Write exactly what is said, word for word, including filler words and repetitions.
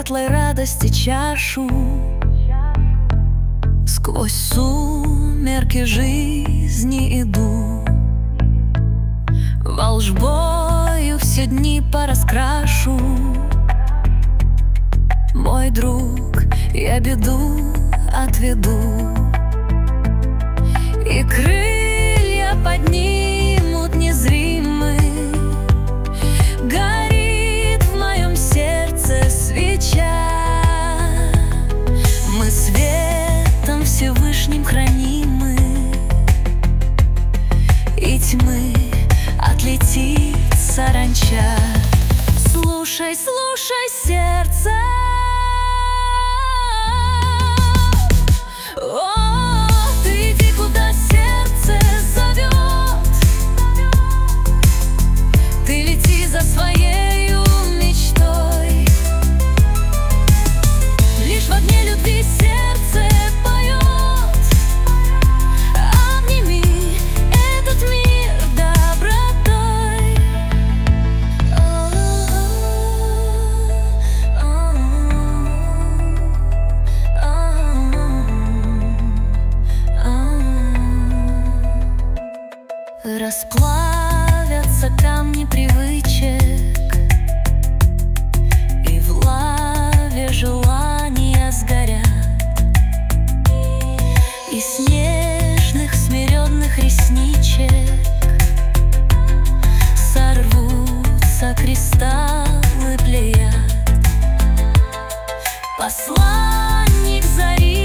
светлой радости чашу. Сквозь сумерки жизни иду, волжбою все дни пораскрашу. Мой друг, я беду отведу, и крылья поднимут незримы. Горит в моем сердце свеча, мы светом Всевышним хранимы, и тьмы отлетит саранча. Слушай, слушай, сердце, своею мечтой. Лишь в огне любви сердце поет. Обними этот мир добротой. Расплавятся камни привычек, и в лаве желания сгорят. И с нежных смиренных ресничек сорвутся кристаллы плеяд. Посланник зари